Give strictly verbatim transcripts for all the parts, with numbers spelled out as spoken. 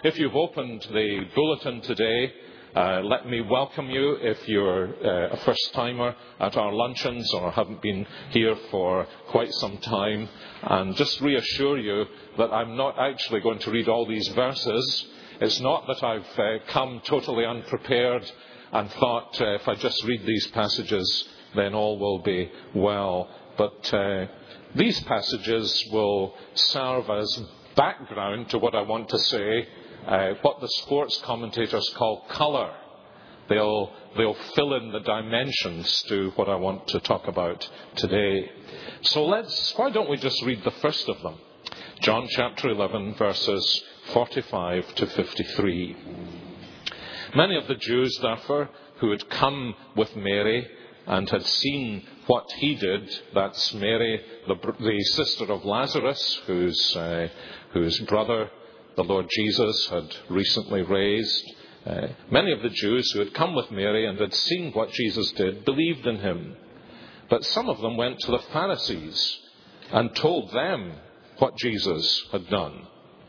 If you've opened the bulletin today, uh, let me welcome you if you're uh, a first-timer at our luncheons or haven't been here for quite some time. And just reassure you that I'm not actually going to read all these verses. It's not that I've uh, come totally unprepared and thought uh, if I just read these passages, then all will be well. But uh, these passages will serve as background to what I want to say, uh, what the sports commentators call colour. They'll, they'll fill in the dimensions to what I want to talk about today. So let's, why don't we just read the first of them? John chapter eleven, verses forty-five to fifty-three. Many of the Jews, therefore, who had come with Mary and had seen what he did, that's Mary, the, the sister of Lazarus, whose, uh, whose brother the Lord Jesus had recently raised. Uh, many of the Jews who had come with Mary and had seen what Jesus did believed in him. But some of them went to the Pharisees and told them what Jesus had done.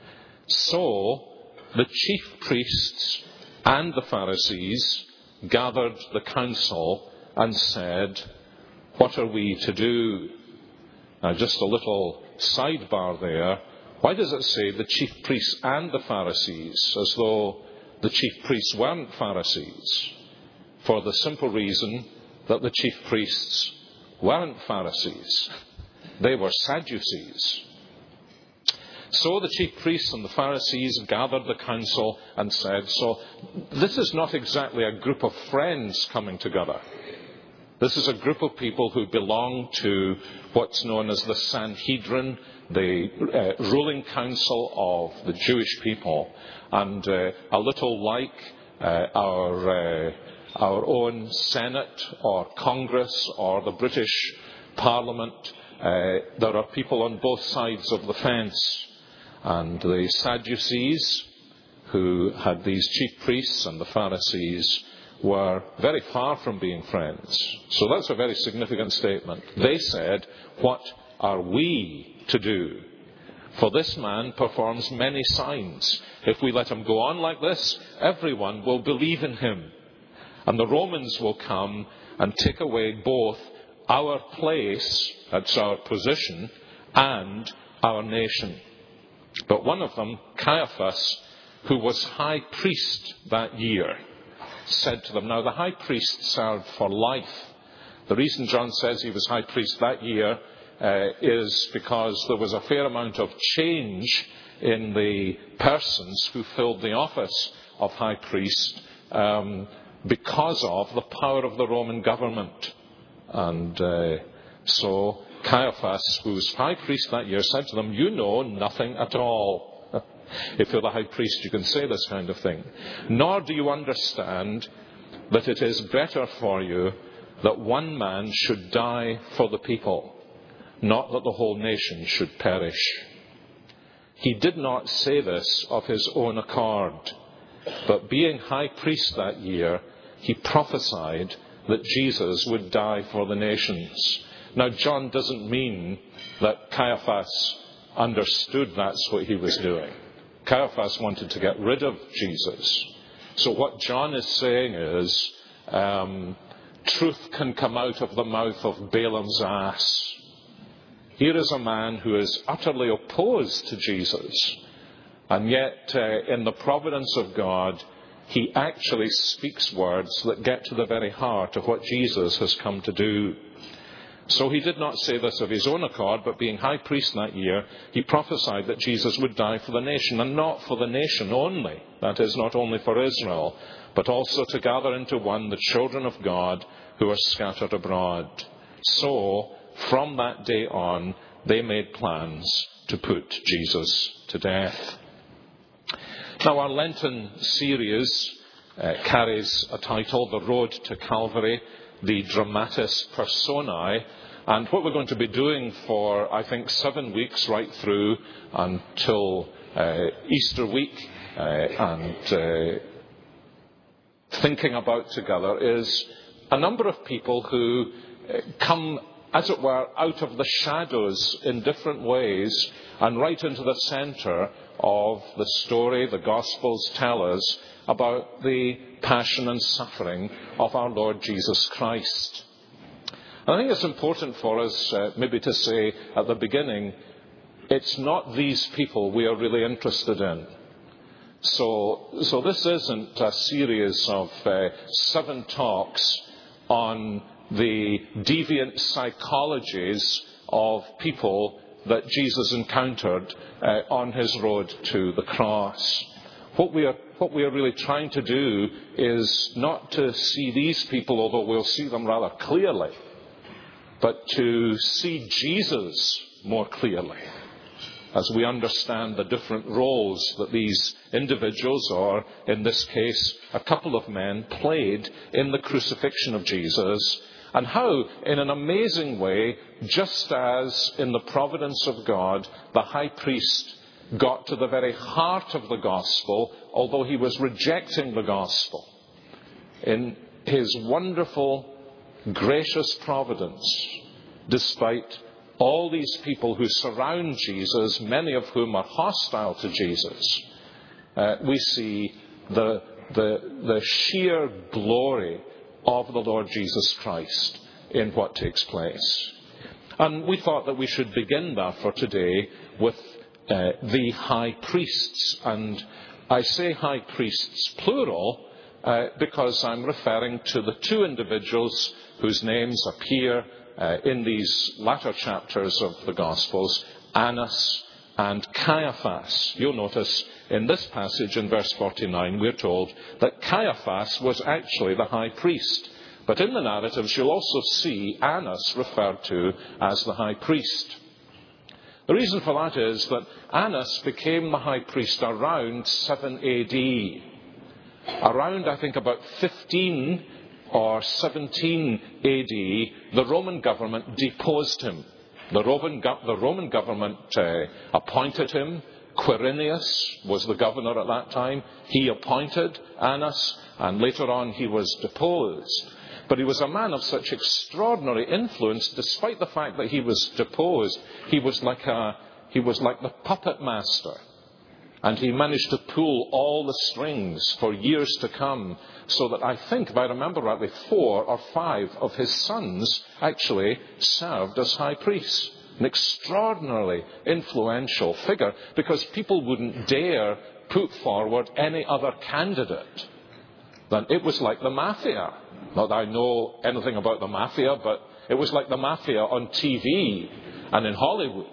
So the chief priests and the Pharisees gathered the council and said, "What are we to do?" Now, just a little sidebar there. Why does it say the chief priests and the Pharisees, as though the chief priests weren't Pharisees? For the simple reason that the chief priests weren't Pharisees. They were Sadducees. So the chief priests and the Pharisees gathered the council and said, so this is not exactly a group of friends coming together. This is a group of people who belong to what's known as the Sanhedrin, the uh, ruling council of the Jewish people, and uh, a little like uh, our uh, our own Senate or Congress or the British Parliament. Uh, there are people on both sides of the fence, and the Sadducees, who had these chief priests, and the Pharisees were very far from being friends. So that's a very significant statement. They said, "What are we to do? For this man performs many signs. If we let him go on like this, everyone will believe in him. And the Romans will come and take away both our place," that's our position, "and our nation." But one of them, Caiaphas, who was high priest that year, said to them, now the high priest served for life. The reason John says he was high priest that year uh, is because there was a fair amount of change in the persons who filled the office of high priest um, because of the power of the Roman government. And uh, so Caiaphas, who was high priest that year, said to them, you know nothing at all. If you're the high priest, you can say this kind of thing. Nor do you understand that it is better for you that one man should die for the people, not that the whole nation should perish. He did not say this of his own accord, but being high priest that year, he prophesied that Jesus would die for the nations. Now, John doesn't mean that Caiaphas understood that's what he was doing. Caiaphas wanted to get rid of Jesus. So what John is saying is, um, truth can come out of the mouth of Balaam's ass. Here is a man who is utterly opposed to Jesus, and yet uh, in the providence of God, he actually speaks words that get to the very heart of what Jesus has come to do. So he did not say this of his own accord, but being high priest that year, he prophesied that Jesus would die for the nation, and not for the nation only. That is, not only for Israel, but also to gather into one the children of God who are scattered abroad. So, from that day on, they made plans to put Jesus to death. Now, our Lenten series uh, carries a title, The Road to Calvary, the Dramatis Personae, and what we're going to be doing for, I think, seven weeks right through until uh, Easter week, uh, and uh, thinking about together is a number of people who uh, come, as it were, out of the shadows in different ways and right into the centre of the story the Gospels tell us about the passion and suffering of our Lord Jesus Christ. I think it's important for us uh, maybe to say at the beginning, it's not these people we are really interested in. So, so this isn't a series of uh, seven talks on the deviant psychologies of people that Jesus encountered uh, on his road to the cross. What we are what we are really trying to do is not to see these people, although we'll see them rather clearly, but to see Jesus more clearly as we understand the different roles that these individuals, or in this case, a couple of men, played in the crucifixion of Jesus, and how, in an amazing way, just as in the providence of God, the high priest got to the very heart of the gospel, although he was rejecting the gospel. In his wonderful, gracious providence, despite all these people who surround Jesus, many of whom are hostile to Jesus, uh, we see the, the, the sheer glory of the Lord Jesus Christ in what takes place. And we thought that we should begin, therefore, today with uh, the high priests. And I say high priests plural uh, because I'm referring to the two individuals whose names appear uh, in these latter chapters of the Gospels, Annas and Caiaphas. You'll notice in this passage in verse forty-nine, we're told that Caiaphas was actually the high priest. But in the narratives, you'll also see Annas referred to as the high priest. The reason for that is that Annas became the high priest around seven A D. Around, I think, about fifteen or seventeen A D, the Roman government deposed him. The Roman, the Roman government uh, appointed him. Quirinius was the governor at that time. He appointed Annas, and later on he was deposed. But he was a man of such extraordinary influence, despite the fact that he was deposed. He was like a, he was like the puppet master. And he managed to pull all the strings for years to come, so that I think, if I remember rightly, four or five of his sons actually served as high priests. An extraordinarily influential figure, because people wouldn't dare put forward any other candidate. Then it was like the mafia. Not that I know anything about the mafia, but it was like the mafia on T V and in Hollywood.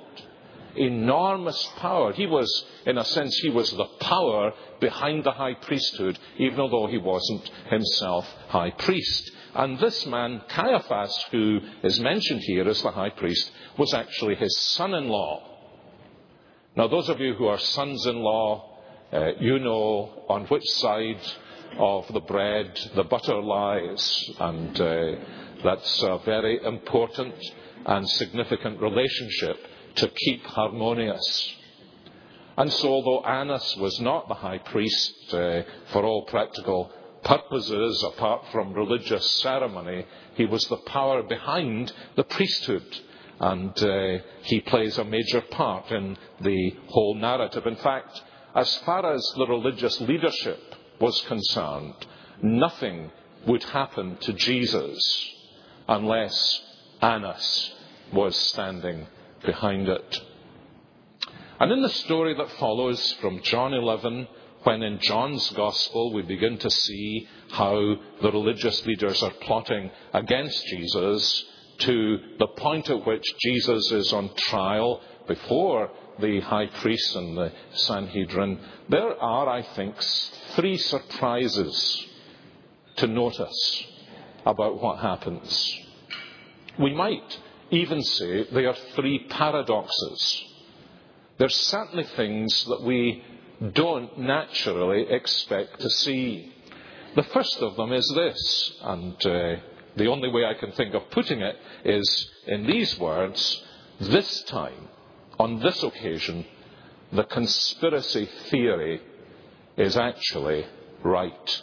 Enormous power. He was, in a sense, he was the power behind the high priesthood, even although he wasn't himself high priest. And this man, Caiaphas, who is mentioned here as the high priest, was actually his son-in-law. Now, those of you who are sons-in-law, uh, you know on which side of the bread the butter lies. And uh, that's a very important and significant relationship to keep harmonious. And so, although Annas was not the high priest uh, for all practical purposes, apart from religious ceremony, he was the power behind the priesthood. And uh, he plays a major part in the whole narrative. In fact, as far as the religious leadership was concerned, nothing would happen to Jesus unless Annas was standing behind it. And in the story that follows from John eleven, when in John's Gospel we begin to see how the religious leaders are plotting against Jesus, to the point at which Jesus is on trial before the high priest and the Sanhedrin, there are, I think, three surprises to notice about what happens. We might even say they are three paradoxes. There's certainly things that we don't naturally expect to see. The first of them is this, and uh, the only way I can think of putting it is in these words: this time, on this occasion, the conspiracy theory is actually right.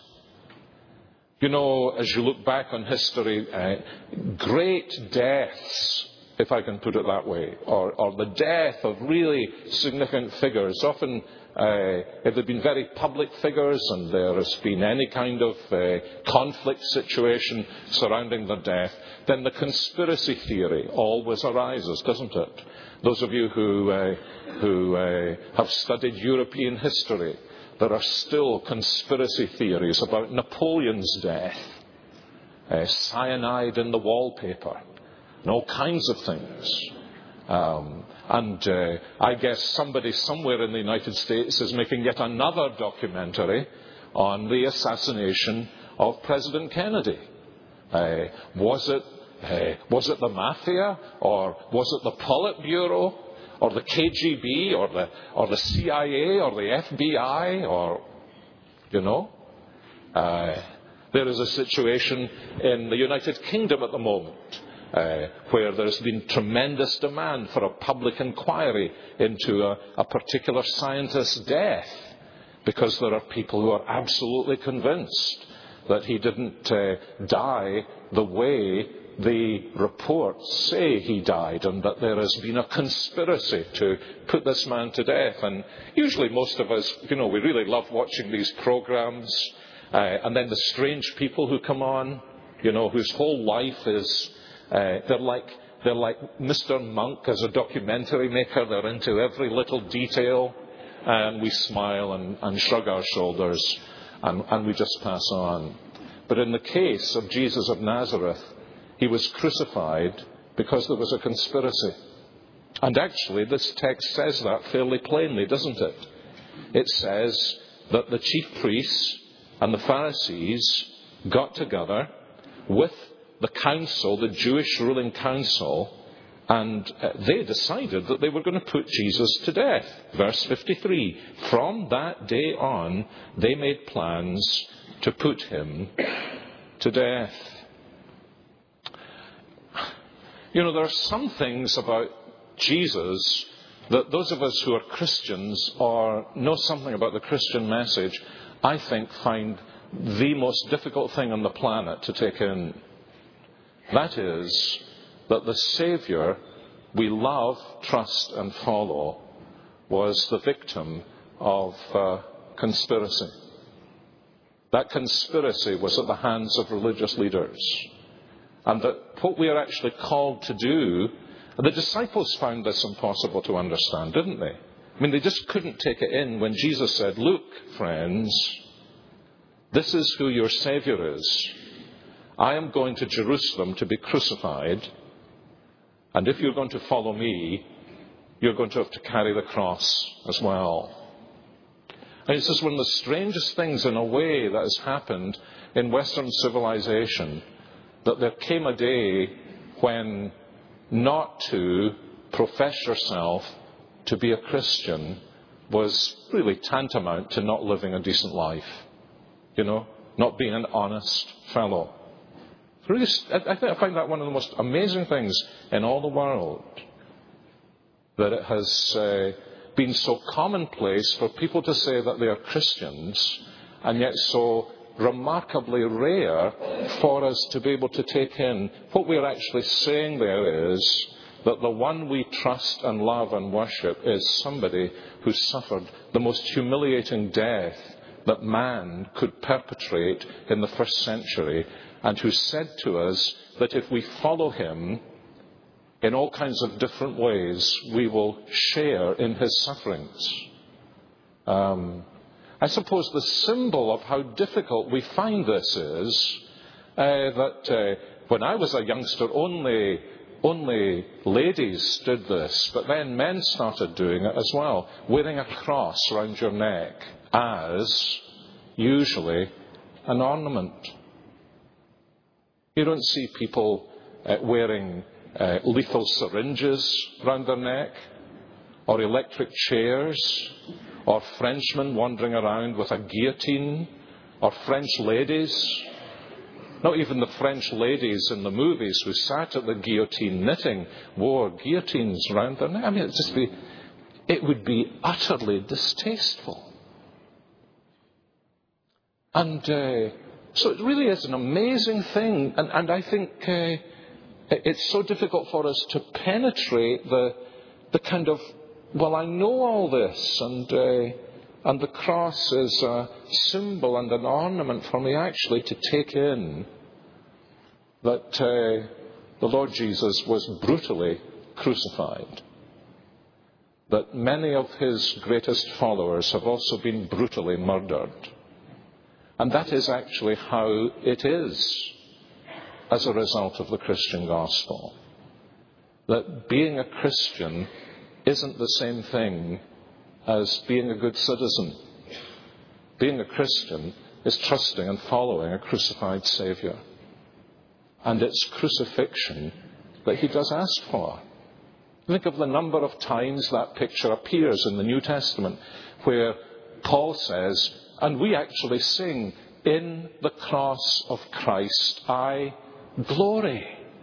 You know, as you look back on history, uh, great deaths, if I can put it that way, or, or the death of really significant figures, often uh, if they've been very public figures and there has been any kind of uh, conflict situation surrounding their death, then the conspiracy theory always arises, doesn't it? Those of you who, uh, who uh, have studied European history, there are still conspiracy theories about Napoleon's death, uh, cyanide in the wallpaper, and all kinds of things. Um, and uh, I guess somebody somewhere in the United States is making yet another documentary on the assassination of President Kennedy. Uh, was it uh, was it the mafia, or was it the Politburo, or the K G B, or the or the C I A, or the F B I, or you know? Uh, there is a situation in the United Kingdom at the moment Uh, where there's been tremendous demand for a public inquiry into a, a particular scientist's death, because there are people who are absolutely convinced that he didn't uh, die the way the reports say he died, and that there has been a conspiracy to put this man to death. And usually most of us, you know, we really love watching these programs, uh, and then the strange people who come on, you know, whose whole life is Uh, they're like they're like Mister Monk as a documentary maker. They're into every little detail, and we smile and, and shrug our shoulders, and, and we just pass on. But in the case of Jesus of Nazareth, he was crucified because there was a conspiracy. And actually, this text says that fairly plainly, doesn't it? It says that the chief priests and the Pharisees got together with the council, the Jewish ruling council, and uh, they decided that they were going to put Jesus to death. Verse fifty-three, from that day on, they made plans to put him to death. You know, there are some things about Jesus that those of us who are Christians or know something about the Christian message, I think, find the most difficult thing on the planet to take in. That is, that the Saviour we love, trust and follow was the victim of uh, conspiracy. That conspiracy was at the hands of religious leaders. And that what we are actually called to do, and the disciples found this impossible to understand, didn't they? I mean, they just couldn't take it in when Jesus said, look, friends, this is who your Saviour is. I am going to Jerusalem to be crucified, and if you're going to follow me, you're going to have to carry the cross as well. And it's just one of the strangest things in a way that has happened in Western civilization, that there came a day when not to profess yourself to be a Christian was really tantamount to not living a decent life. You know, not being an honest fellow. Really, I think I find that one of the most amazing things in all the world, that it has uh, been so commonplace for people to say that they are Christians, and yet so remarkably rare for us to be able to take in. What we're actually saying there is that the one we trust and love and worship is somebody who suffered the most humiliating death that man could perpetrate in the first century, and who said to us that if we follow him in all kinds of different ways, we will share in his sufferings. Um, I suppose the symbol of how difficult we find this is uh, that uh, when I was a youngster, only only ladies did this, but then men started doing it as well, wearing a cross round your neck as usually an ornament. You don't see people uh, wearing uh, lethal syringes round their neck, or electric chairs, or Frenchmen wandering around with a guillotine, or French ladies. Not even the French ladies in the movies who sat at the guillotine knitting wore guillotines round their neck. I mean, it'd just be, it would be utterly distasteful. And uh, so it really is an amazing thing. And, and I think uh, it's so difficult for us to penetrate the the kind of, well, I know all this, and uh, And the cross is a symbol and an ornament for me actually to take in that uh, the Lord Jesus was brutally crucified. That many of his greatest followers have also been brutally murdered. And that is actually how it is as a result of the Christian gospel. That being a Christian isn't the same thing as being a good citizen. Being a Christian is trusting and following a crucified Saviour. And it's crucifixion that he does ask for. Think of the number of times that picture appears in the New Testament where Paul says, and we actually sing, in the cross of Christ I glory.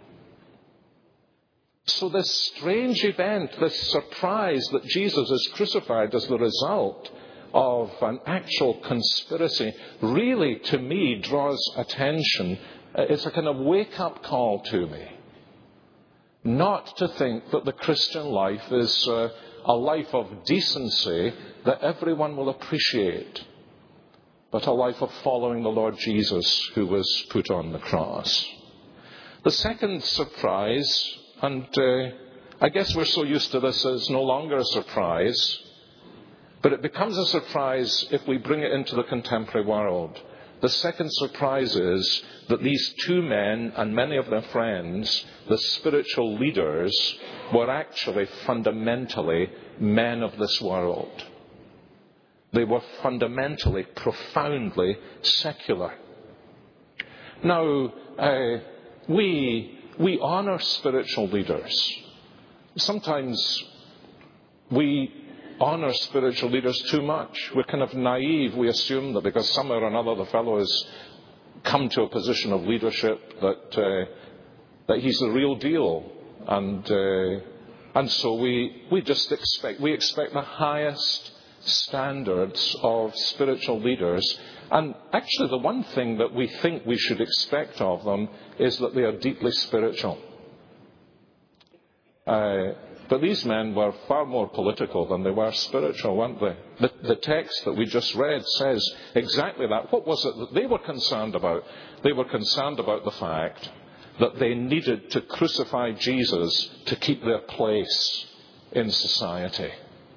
So this strange event, this surprise that Jesus is crucified as the result of an actual conspiracy, really to me draws attention. It's a kind of wake-up call to me. Not to think that the Christian life is uh, a life of decency that everyone will appreciate, but a life of following the Lord Jesus who was put on the cross. The second surprise, and uh, I guess we're so used to this it's no longer a surprise, but it becomes a surprise if we bring it into the contemporary world. The second surprise is that these two men and many of their friends, the spiritual leaders, were actually fundamentally men of this world. They were fundamentally, profoundly secular. Now, uh, we, we honour spiritual leaders. Sometimes we honour spiritual leaders too much. We're kind of naive. We assume that because somehow or another the fellow has come to a position of leadership that uh, that he's the real deal, and uh, and so we we just expect we expect the highest standards of spiritual leaders. And actually, the one thing that we think we should expect of them is that they are deeply spiritual. Uh, But these men were far more political than they were spiritual, weren't they? The, the text that we just read says exactly that. What was it that they were concerned about? They were concerned about the fact that they needed to crucify Jesus to keep their place in society.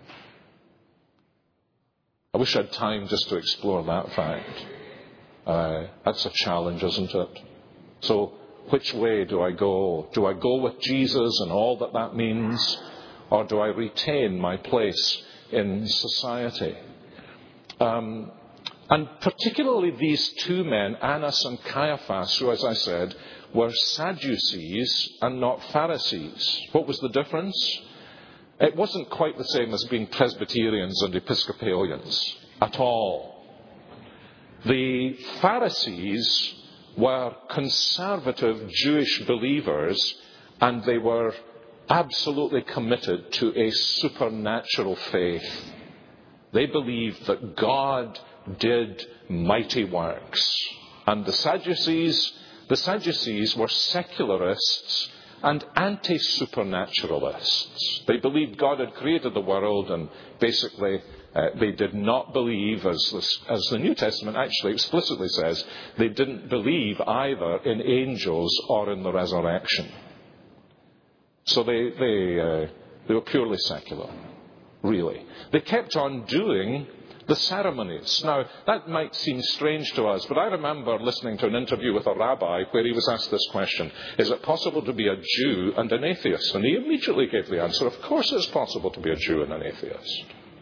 I wish I had time just to explore that fact. Uh, that's a challenge, isn't it? So, which way do I go? Do I go with Jesus and all that that means? Or do I retain my place in society? Um, and particularly these two men, Annas and Caiaphas, who, as I said, were Sadducees and not Pharisees. What was the difference? It wasn't quite the same as being Presbyterians and Episcopalians at all. The Pharisees were conservative Jewish believers, and they were absolutely committed to a supernatural faith. They believed that God did mighty works. And the Sadducees, the Sadducees were secularists and anti-supernaturalists. They believed God had created the world, and basically Uh, they did not believe, as the, as the New Testament actually explicitly says, they didn't believe either in angels or in the resurrection. So they they uh, they were purely secular, really. They kept on doing the ceremonies. Now, that might seem strange to us, but I remember listening to an interview with a rabbi where he was asked this question: is it possible to be a Jew and an atheist? And he immediately gave the answer: of course it's possible to be a Jew and an atheist.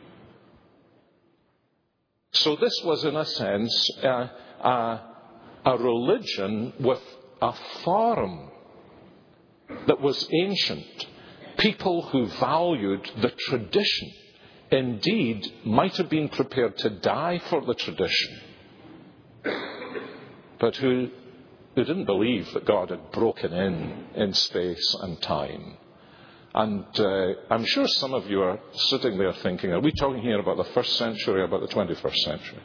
So this was, in a sense, uh, uh, a religion with a form that was ancient. People who valued the tradition, indeed, might have been prepared to die for the tradition, but who, who didn't believe that God had broken in in space and time. And uh, I'm sure some of you are sitting there thinking, are we talking here about the first century or about the twenty-first century?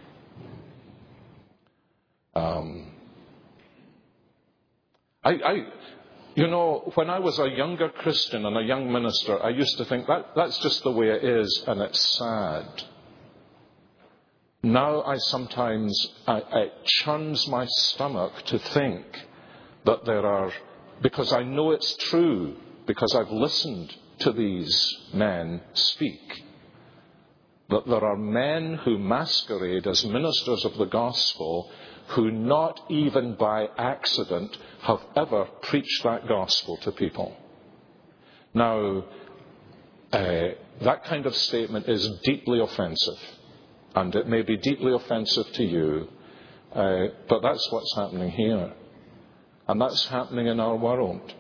Um, I, I, you know, when I was a younger Christian and a young minister, I used to think that that's just the way it is, and it's sad. Now I sometimes, I, it churns my stomach to think that there are, because I know it's true, because I've listened to these men speak, that there are men who masquerade as ministers of the gospel who not even by accident have ever preached that gospel to people. Now, uh, that kind of statement is deeply offensive. And it may be deeply offensive to you, uh, but that's what's happening here. And that's happening in our world.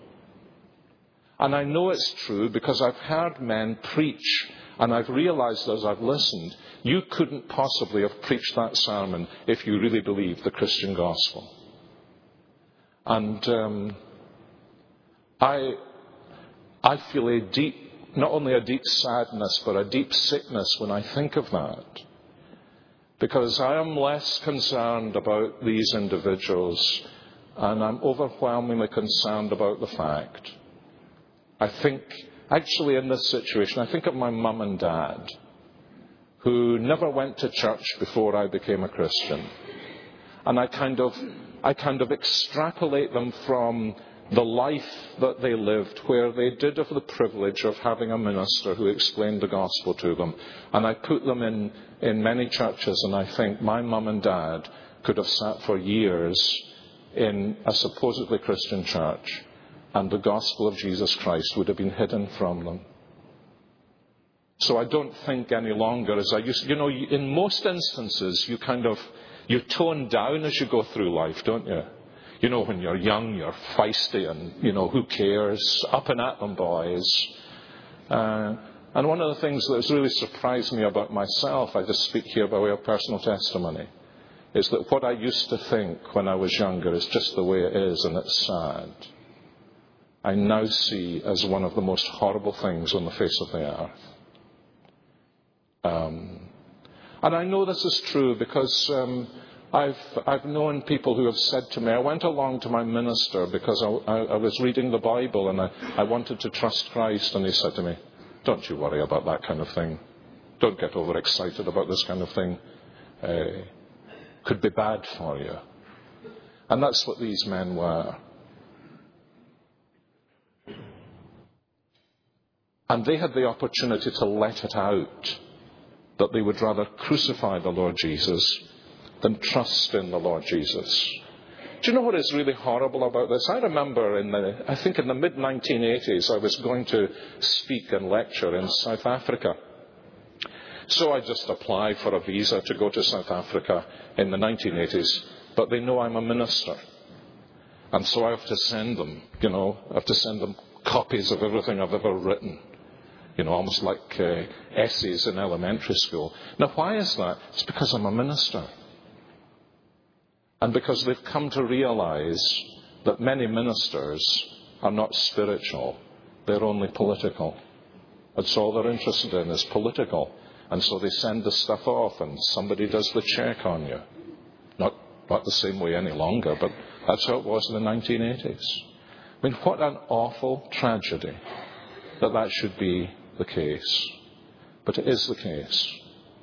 And I know it's true because I've heard men preach, and I've realized as I've listened, you couldn't possibly have preached that sermon if you really believed the Christian gospel. And um, I, I feel a deep, not only a deep sadness, but a deep sickness when I think of that. Because I am less concerned about these individuals, and I'm overwhelmingly concerned about the fact. I think, actually in this situation, I think of my mum and dad, who never went to church before I became a Christian. And I kind of, I kind of extrapolate them from the life that they lived, where they did have the privilege of having a minister who explained the gospel to them. And I put them in, in many churches, and I think my mum and dad could have sat for years in a supposedly Christian church, and the gospel of Jesus Christ would have been hidden from them. So I don't think any longer as I used to. You know, in most instances, you kind of, you tone down as you go through life, don't you? You know, when you're young, you're feisty and, you know, who cares? Up and at them, boys. Uh, and one of the things that has really surprised me about myself, I just speak here by way of personal testimony, is that what I used to think when I was younger is just the way it is, and it's sad. I now see as one of the most horrible things on the face of the earth. Um, and I know this is true because um, I've, I've known people who have said to me, I went along to my minister because I, I, I was reading the Bible and I, I wanted to trust Christ, and he said to me, don't you worry about that kind of thing. Don't get overexcited about this kind of thing. Uh, could be bad for you. And that's what these men were. And they had the opportunity to let it out, that they would rather crucify the Lord Jesus than trust in the Lord Jesus. Do you know what is really horrible about this? I remember in the, I think in the mid nineteen eighties, I was going to speak and lecture in South Africa. So I just applied for a visa to go to South Africa in the nineteen eighties, but they know I'm a minister. And so I have to send them, you know, I have to send them copies of everything I've ever written. You know, almost like uh, essays in elementary school. Now, why is that? It's because I'm a minister. And because they've come to realize that many ministers are not spiritual. They're only political. That's all they're interested in is political. And so they send the stuff off and somebody does the check on you. Not, not the same way any longer, but that's how it was in the nineteen eighties. I mean, what an awful tragedy that that should be the case. But it is the case.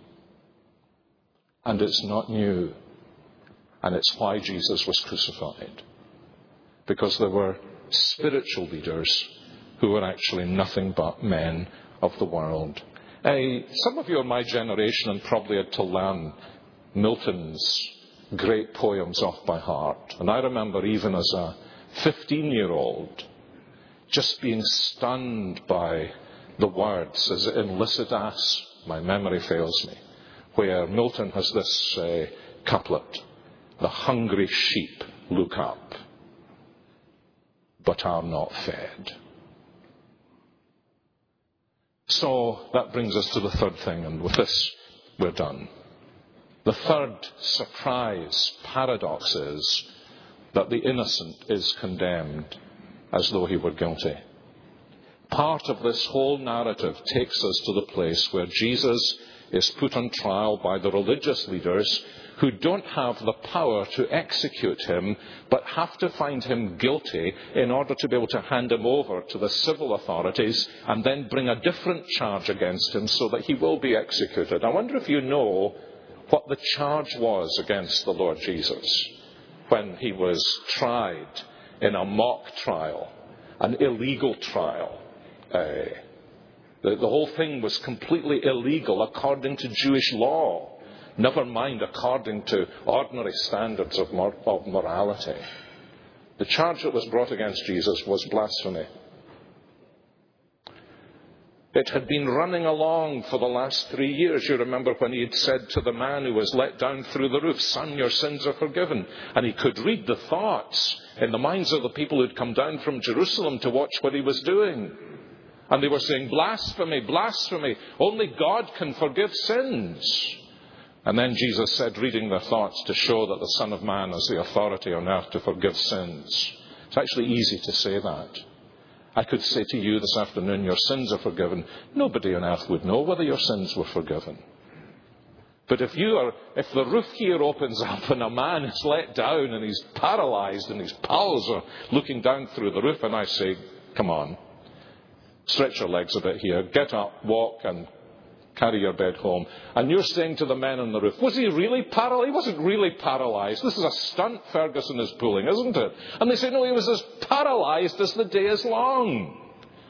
And it's not new. And it's why Jesus was crucified. Because there were spiritual leaders who were actually nothing but men of the world. Uh, some of you are my generation and probably had to learn Milton's great poems off by heart. And I remember even as a fifteen-year-old just being stunned by the words, as in Lycidas, my memory fails me, where Milton has this uh, couplet, the hungry sheep look up, but are not fed. So that brings us to the third thing, and with this we're done. The third surprise paradox is that the innocent is condemned as though he were guilty. Part of this whole narrative takes us to the place where Jesus is put on trial by the religious leaders who don't have the power to execute him, but have to find him guilty in order to be able to hand him over to the civil authorities and then bring a different charge against him so that he will be executed. I wonder if you know what the charge was against the Lord Jesus when he was tried in a mock trial, an illegal trial. Uh, the, the whole thing was completely illegal according to Jewish law, never mind according to ordinary standards of, mor- of morality. The charge that was brought against Jesus was blasphemy. It had been running along for the last three years. You remember when he had said to the man who was let down through the roof, "Son, your sins are forgiven." And he could read the thoughts in the minds of the people who had come down from Jerusalem to watch what he was doing. And they were saying, "Blasphemy, blasphemy. Only God can forgive sins." And then Jesus said, reading their thoughts, to show that the Son of Man has the authority on earth to forgive sins. It's actually easy to say that. I could say to you this afternoon, your sins are forgiven. Nobody on earth would know whether your sins were forgiven. But if you are, if the roof here opens up and a man is let down and he's paralyzed and his pals are looking down through the roof, and I say, "Come on, stretch your legs a bit here, get up, walk and carry your bed home." And you're saying to the men on the roof, "Was he really paralyzed?" He wasn't really paralyzed. This is a stunt Ferguson is pulling, isn't it? And they say, "No, he was as paralyzed as the day is long."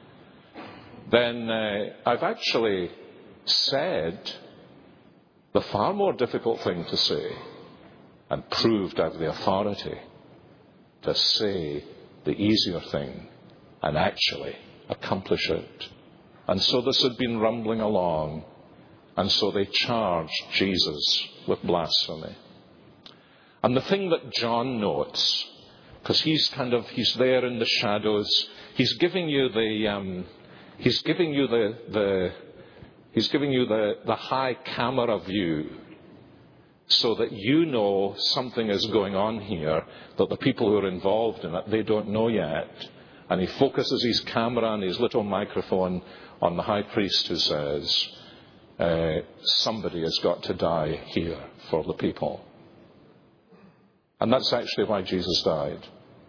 Then uh, I've actually said the far more difficult thing to say, and proved I have the authority to say the easier thing and actually accomplish it. And so this had been rumbling along. And so they charged Jesus with blasphemy. And the thing that John notes, because he's kind of, he's there in the shadows, he's giving you the, um, he's giving you the, the, he's giving you the, the high camera view so that you know something is going on here that the people who are involved in it, they don't know yet. And he focuses his camera and his little microphone on the high priest, who says, Uh, somebody has got to die here for the people. And that's actually why Jesus died.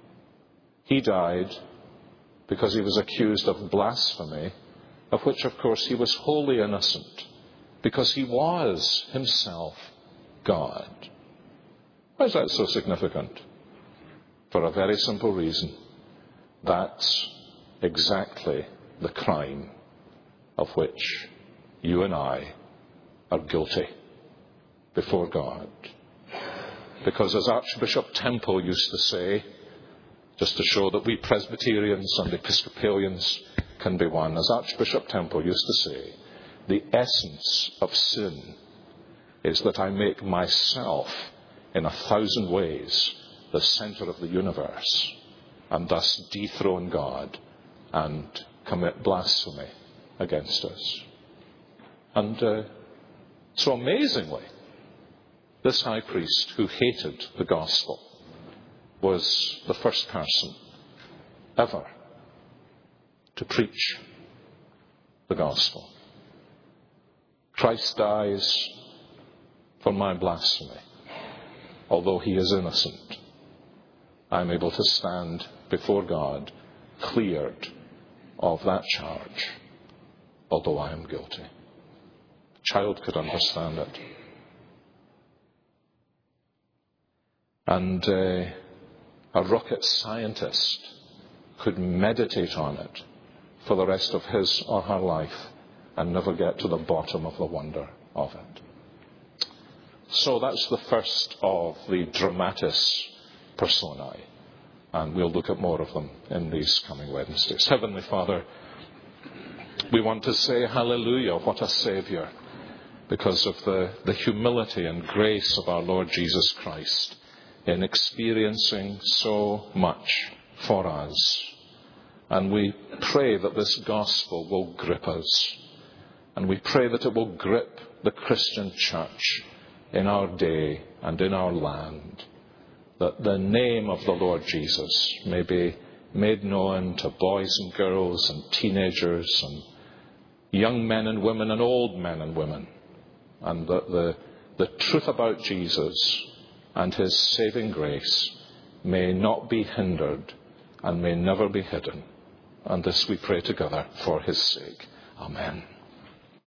He died because he was accused of blasphemy, of which, of course, he was wholly innocent, because he was himself God. Why is that so significant? For a very simple reason. That's exactly the crime of which you and I are guilty before God. Because as Archbishop Temple used to say, just to show that we Presbyterians and Episcopalians can be one, as Archbishop Temple used to say, the essence of sin is that I make myself in a thousand ways the center of the universe, and thus dethrone God and commit blasphemy against us. And uh, so amazingly, this high priest who hated the gospel was the first person ever to preach the gospel. Christ dies for my blasphemy. Although he is innocent, I'm able to stand before God cleared of that charge, although I am guilty. A child could understand it. And uh, a rocket scientist could meditate on it for the rest of his or her life and never get to the bottom of the wonder of it. So that's the first of the dramatis personae, and we'll look at more of them in these coming Wednesdays. Heavenly Father, we want to say hallelujah, what a Saviour, because of the, the humility and grace of our Lord Jesus Christ in experiencing so much for us. And we pray that this gospel will grip us, and we pray that it will grip the Christian church in our day and in our land, that the name of the Lord Jesus may be made known to boys and girls and teenagers and young men and women and old men and women, and that the, the truth about Jesus and his saving grace may not be hindered and may never be hidden. And this we pray together for his sake. Amen.